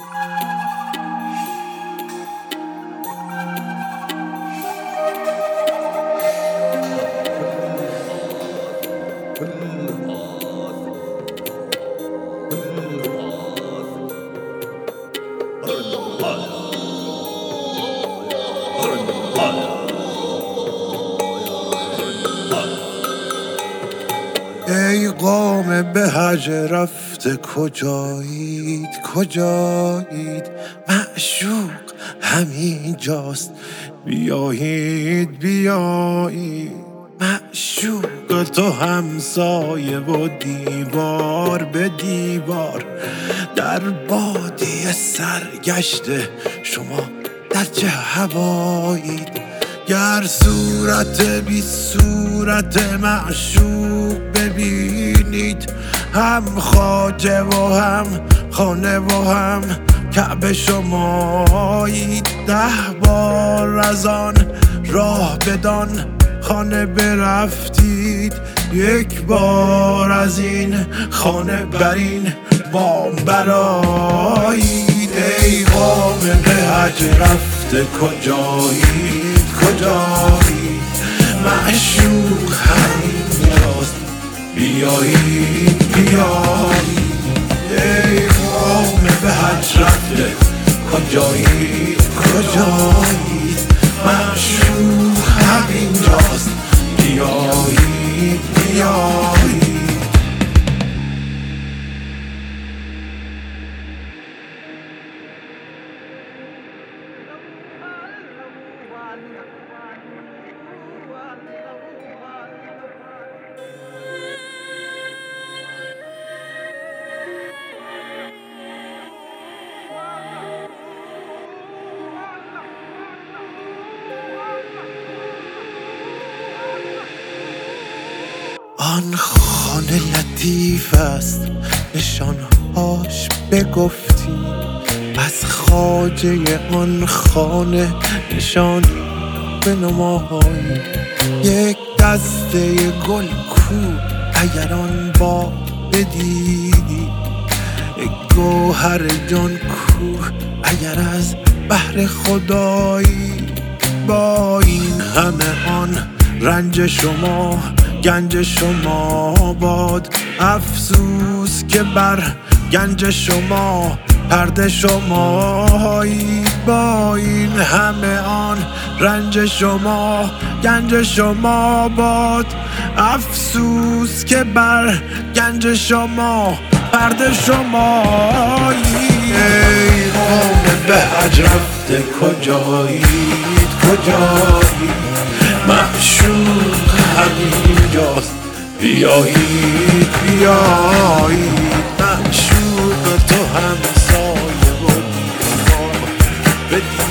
ای قوم به حج رفته کجایید کجایید، معشوق همین جاست بیایید بیایید. معشوق تو همسایه و دیوار به دیوار، در بادیه سرگشته شما در چه هوایید. گر صورت بی صورت معشوق ببینید، هم خواجه و هم خانه و هم کعبه شمایید. 10 بار از آن راه بدان خانه برفتید، 1 بار از این خانه بر این بام برایید. ای قوم به حج رفته کجایید کجایید، معشوق همینجاست بیایید بیایید. ای قوم به حج رفته کجایید کجایید، معشوق همینجاست بیایید بیایید. آن خانه لطیف است نشانهاش بگفتی، از خواجه آن خانه نشان بنمایی. 1 دسته گل کو اگر آن با بدیدی، گوهر جان کو اگر از بحر خدایی. با این همه آن رنج شما گنج شما باد، افسوس که بر گنج شما پرده شمایی. با این همه آن رنج شما گنج شما باد، افسوس که بر گنج شما پرده شمایی. ای قوم به حج رفته کجایید کجایید، معشوق همینجاست بیایید بیایید. معشوق تو همسایه و دیوار